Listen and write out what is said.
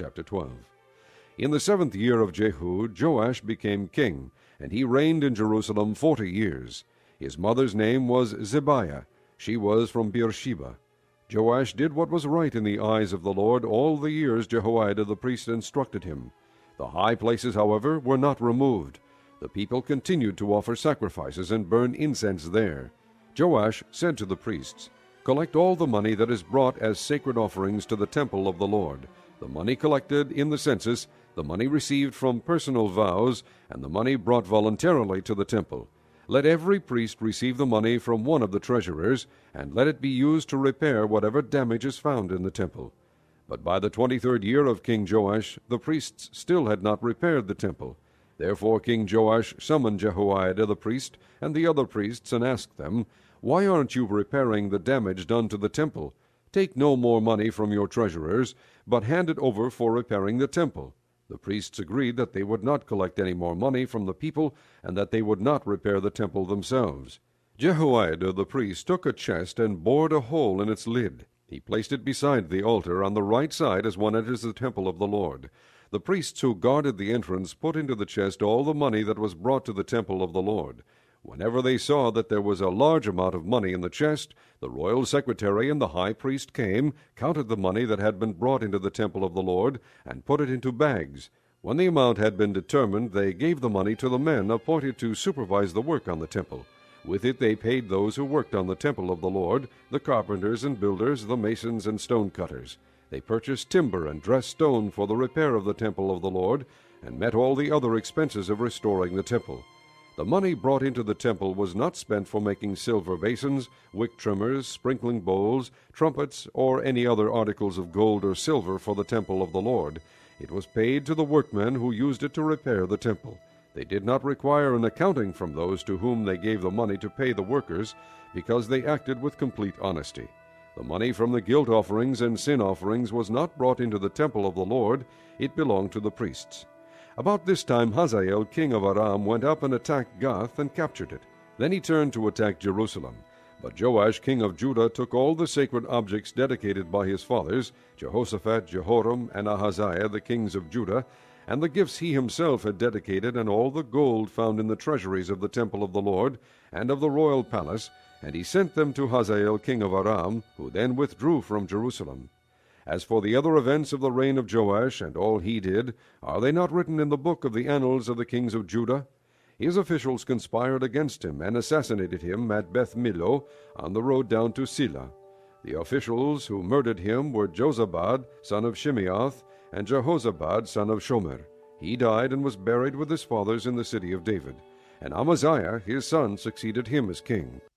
chapter 12. In the 7th year of Jehu, Joash became king, and he reigned in Jerusalem 40 years. His mother's name was Zibiah. She was from Beersheba. Joash did what was right in the eyes of the Lord all the years Jehoiada the priest instructed him. The high places, however, were not removed. The people continued to offer sacrifices and burn incense there. Joash said to the priests, "Collect all the money that is brought as sacred offerings to the temple of the Lord, the money collected in the census, the money received from personal vows, and the money brought voluntarily to the temple. Let every priest receive the money from one of the treasurers, and let it be used to repair whatever damage is found in the temple." But by the 23rd year of King Joash, the priests still had not repaired the temple. Therefore King Joash summoned Jehoiada the priest and the other priests and asked them, "Why aren't you repairing the damage done to the temple? Take no more money from your treasurers, but hand it over for repairing the temple." The priests agreed that they would not collect any more money from the people, and that they would not repair the temple themselves. Jehoiada the priest took a chest and bored a hole in its lid. He placed it beside the altar on the right side as one enters the temple of the Lord. The priests who guarded the entrance put into the chest all the money that was brought to the temple of the Lord. Whenever they saw that there was a large amount of money in the chest, the royal secretary and the high priest came, counted the money that had been brought into the temple of the Lord, and put it into bags. When the amount had been determined, they gave the money to the men appointed to supervise the work on the temple. With it they paid those who worked on the temple of the Lord, the carpenters and builders, the masons and stone cutters. They purchased timber and dressed stone for the repair of the temple of the Lord, and met all the other expenses of restoring the temple. The money brought into the temple was not spent for making silver basins, wick trimmers, sprinkling bowls, trumpets, or any other articles of gold or silver for the temple of the Lord. It was paid to the workmen who used it to repair the temple. They did not require an accounting from those to whom they gave the money to pay the workers, because they acted with complete honesty. The money from the guilt offerings and sin offerings was not brought into the temple of the Lord. It belonged to the priests. About this time Hazael king of Aram went up and attacked Gath and captured it. Then he turned to attack Jerusalem. But Joash king of Judah took all the sacred objects dedicated by his fathers, Jehoshaphat, Jehoram, and Ahaziah, the kings of Judah, and the gifts he himself had dedicated, and all the gold found in the treasuries of the temple of the Lord, and of the royal palace, and he sent them to Hazael king of Aram, who then withdrew from Jerusalem. As for the other events of the reign of Joash, and all he did, are they not written in the book of the annals of the kings of Judah? His officials conspired against him, and assassinated him at Beth Millo, on the road down to Silla. The officials who murdered him were Jozabad, son of Shimeath, and Jehozabad, son of Shomer. He died and was buried with his fathers in the city of David. And Amaziah his son succeeded him as king.